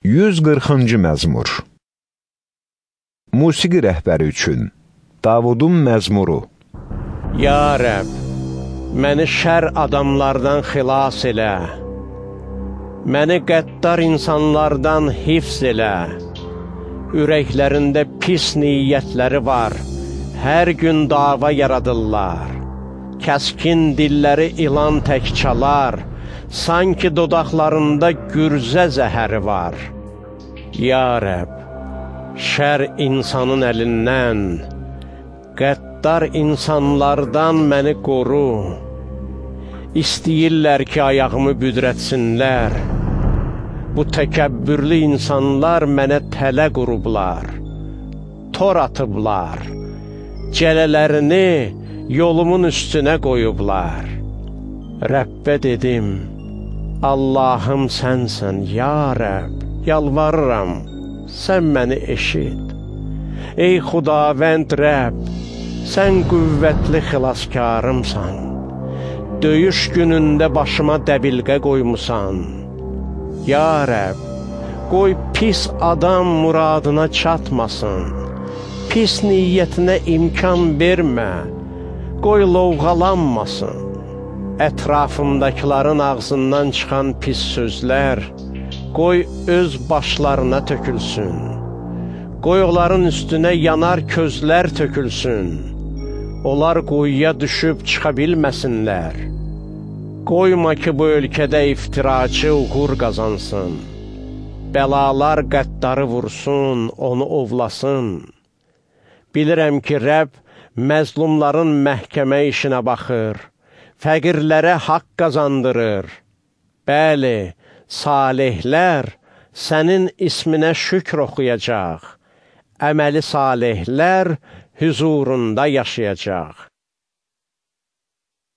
140-cı məzmur. Musiqi rəhbəri üçün Davudun məzmuru. Ya Rəbb, məni şər adamlardan xilas elə, məni qəddar insanlardan hifz elə. Ürəklərində pis niyyətləri var, hər gün dava yaradırlar. Kəskin dilləri ilan tək çalar, sanki dodaqlarında gürzə zəhəri var. Ya Rəbb, şər insanın əlindən, qəddar insanlardan məni qoru. İstəyirlər ki, ayağımı büdrətsinlər. Bu təkəbbürlü insanlar mənə tələ qurublar, tor atıblar, cələlərini yolumun üstünə qoyublar. Rəbbə dedim, Allahım sənsən, ya Rəbb, yalvarıram, sən məni eşit. Ey Xudavənd Rəbb, sən qüvvətli xilaskarımsan, döyüş günündə başıma dəbilqə qoymusan. Ya Rəbb, qoy pis adam muradına çatmasın, pis niyyətinə imkan vermə, qoy lovğalanmasın. Ətrafımdakıların ağzından çıxan pis sözlər, qoy öz başlarına tökülsün. Qoy onların üstünə yanar közlər tökülsün. Onlar quyuya düşüb çıxa bilməsinlər. Qoyma ki, bu ölkədə iftiracı uğur qazansın. Bəlalar qəddarı vursun, onu ovlasın. Bilirəm ki, Rəbb məzlumların məhkəmə işinə baxır, fəqirlərə haqq qazandırır. Bəli, salihlər sənin isminə şükr oxuyacaq, əməli salihlər hüzurunda yaşayacaq.